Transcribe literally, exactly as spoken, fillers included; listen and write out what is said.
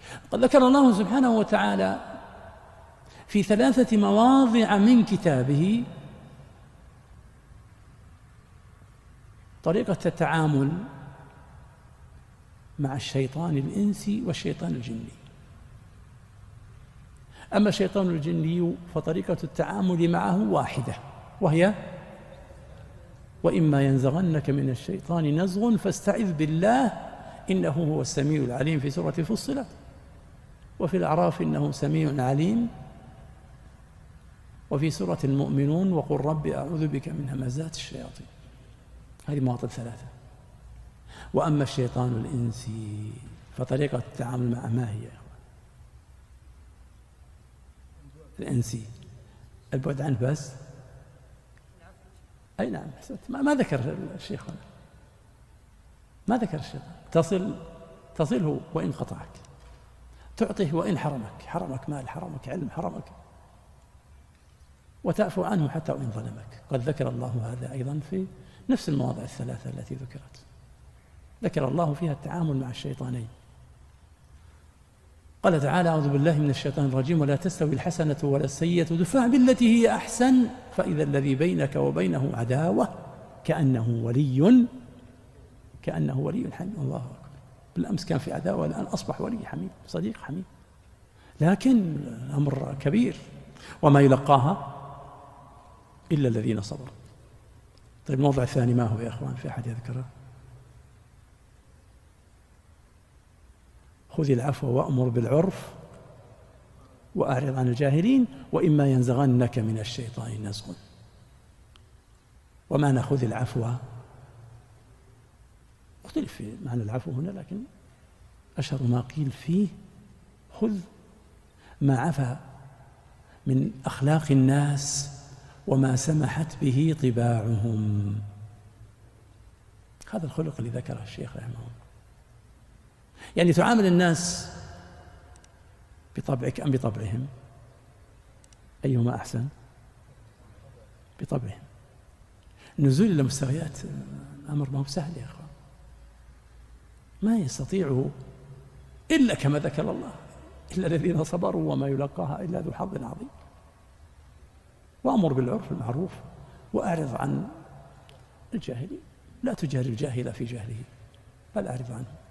قد ذكر الله سبحانه وتعالى في ثلاثة مواضع من كتابه طريقة التعامل مع الشيطان الإنسي والشيطان الجني. أما الشيطان الجني فطريقة التعامل معه واحدة، وهي وإما ينزغنك من الشيطان نزغ فاستعذ بالله إنه هو السميع العليم في سورة فصلت، وفي الأعراف إنه سميع عليم، وفي سورة المؤمنون وقل رب أعوذ بك من همزات الشياطين. هذه مواطن ثلاثة. وأما الشيطان الإنسي فطريقة التعامل معه ما هي؟ الإنسي البعد عنه بس. أي نعم، ما, ما ذكر الشيخ هنا، ما ذكر الشيطان. تصل تصله وإن قطعك، تعطيه وإن حرمك، حرمك مال، حرمك علم، حرمك، وتعفو عنه حتى وإن ظلمك. قد ذكر الله هذا أيضا في نفس المواضع الثلاثة التي ذكرت، ذكر الله فيها التعامل مع الشيطانين. قال تعالى أعوذ بالله من الشيطان الرجيم ولا تستوي الحسنة ولا السيئة ادفع بالتي هي أحسن فإذا الذي بينك وبينه عداوة كأنه ولي كأنه ولي حميم. الله أكبر. بالأمس كان في عداوة، الآن أصبح ولي حميم، صديق حميم، لكن الأمر كبير وما يلقاها إلا الذين صبروا. طيب الموضع الثاني ما هو يا أخوان؟ في أحد يذكره؟ خذ العفو وأمر بالعرف وأعرض عن الجاهلين وإما ينزغنك من الشيطان نزغ. وما نأخذ العفو اختلف في معنى العفو هنا، لكن أشهر ما قيل فيه خذ ما عفا من أخلاق الناس وما سمحت به طباعهم. هذا الخلق اللي ذكره الشيخ رحمه الله، يعني تعامل الناس بطبعك أم بطبعهم؟ أيهما أحسن؟ بطبعهم. النزول إلى مستويات أمر ما هو سهل يا أخوان، ما يستطيعه إلا كما ذكر الله إلا الذين صبروا وما يلقاها إلا ذو حظ عظيم. وأمر بالعرف المعروف وأعرض عن الجاهلين، لا تجاهل الجاهل في جهله بل أعرض عنه.